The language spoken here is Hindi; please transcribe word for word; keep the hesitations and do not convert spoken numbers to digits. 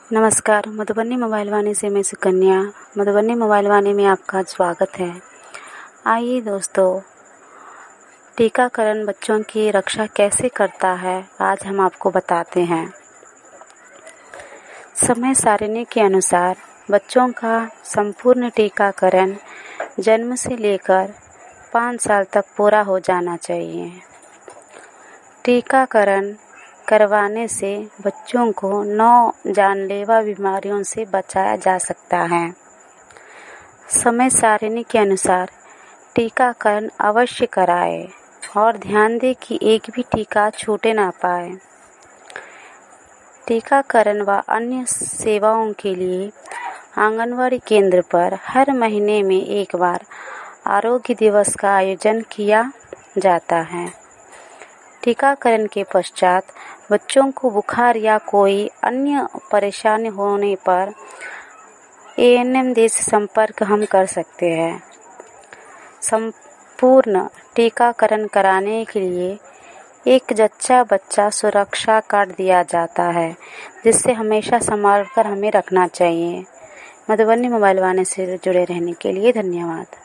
नमस्कार। मधुबनी मोबाइल वाणी से मैं सुकन्या। मधुबनी मोबाइल वाणी में आपका स्वागत है। आइए दोस्तों, टीकाकरण बच्चों की रक्षा कैसे करता है, आज हम आपको बताते हैं। समय सारिणी के अनुसार बच्चों का संपूर्ण टीकाकरण जन्म से लेकर पाँच साल तक पूरा हो जाना चाहिए। टीकाकरण करवाने से बच्चों को नौ जानलेवा बीमारियों से बचाया जा सकता है। समय सारिणी के अनुसार टीकाकरण अवश्य कराएं और ध्यान दें कि एक भी टीका छूटे ना पाए। टीकाकरण व अन्य सेवाओं के लिए आंगनवाड़ी केंद्र पर हर महीने में एक बार आरोग्य दिवस का आयोजन किया जाता है। टीकाकरण के पश्चात बच्चों को बुखार या कोई अन्य परेशानी होने पर ए एन एम से संपर्क हम कर सकते हैं। संपूर्ण टीकाकरण कराने के लिए एक जच्चा बच्चा सुरक्षा कार्ड दिया जाता है, जिससे हमेशा संभाल कर हमें रखना चाहिए। मधुबनी मोबाइल वाणी से जुड़े रहने के लिए धन्यवाद।